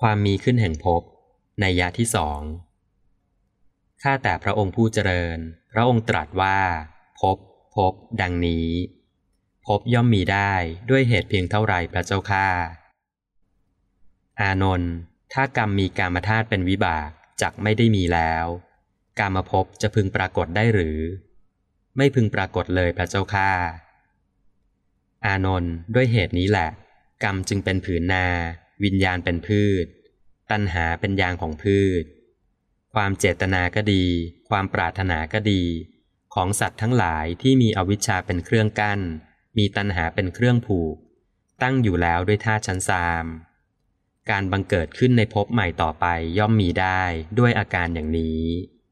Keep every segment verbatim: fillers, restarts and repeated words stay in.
ความมีขึ้นแห่งภพนัยยะที่สองข้าแต่พระองค์ผู้เจริญพระองค์ตรัสว่าภพภพดังนี้ภพย่อมมีได้ด้วยเหตุเพียงเท่าไรพระเจ้าข้าอานนท์ถ้ากรรมมีกามธาตุเป็นวิบากจักไม่ได้มีแล้วกามภพจะพึงปรากฏได้หรือไม่พึงปรากฏเลยพระเจ้าข้าอานนท์ด้วยเหตุนี้แหละกรรมจึงเป็นผืนนาวิญญาณเป็นพืชตัณหาเป็นยางของพืชความเจตนาก็ดีความปรารถนาก็ดีของสัตว์ทั้งหลายที่มีอวิชชาเป็นเครื่องกั้นมีตัณหาเป็นเครื่องผูกตั้งอยู่แล้วด้วยธาตุชั้นสามการบังเกิดขึ้นในภพใหม่ต่อไปย่อมมีได้ด้วยอาการอย่างนี้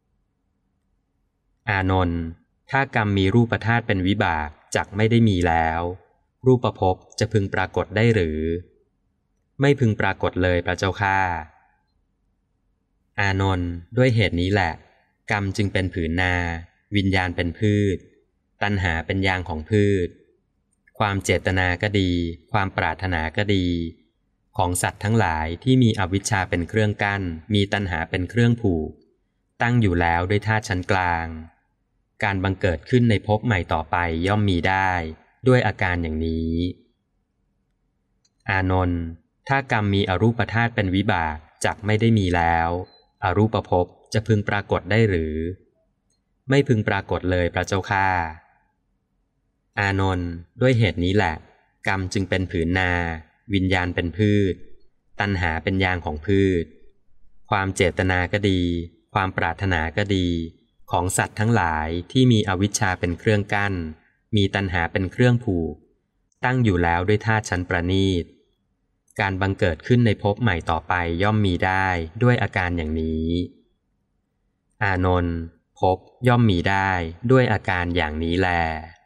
อานนท์ถ้ากรรมมีรูปธาตุเป็นวิบากจักไม่ได้มีแล้วรูปภพจะพึงปรากฏได้หรือไม่พึงปรากฏเลยพระเจ้าข้าอานนท์ด้วยเหตุนี้แหละกรรมจึงเป็นผืนนาวิญญาณเป็นพืชตัณหาเป็นยางของพืชความเจตนาก็ดีความปรารถนาก็ดีของสัตว์ทั้งหลายที่มีอวิชชาเป็นเครื่องกั้นมีตัณหาเป็นเครื่องผูกตั้งอยู่แล้วด้วยธาตุชั้นกลางการบังเกิดขึ้นในภพใหม่ต่อไปย่อมมีได้ด้วยอาการอย่างนี้อานนท์ถ้ากรรมมีอรูปธาตุเป็นวิบากจักไม่ได้มีแล้วอรูปภพจะพึงปรากฏได้หรือไม่พึงปรากฏเลยพระเจ้าข้าอานนท์ด้วยเหตุนี้แหละกรรมจึงเป็นผืนนาวิญญาณเป็นพืชตัณหาเป็นยางของพืชความเจตนาก็ดีความปรารถนาก็ดีของสัตว์ทั้งหลายที่มีอวิชชาเป็นเครื่องกั้นมีตัณหาเป็นเครื่องผูกตั้งอยู่แล้วด้วยธาตุชั้นประณีตการบังเกิดขึ้นในภพใหม่ต่อไปย่อมมีได้ด้วยอาการอย่างนี้อานนท์ภพย่อมมีได้ด้วยอาการอย่างนี้แล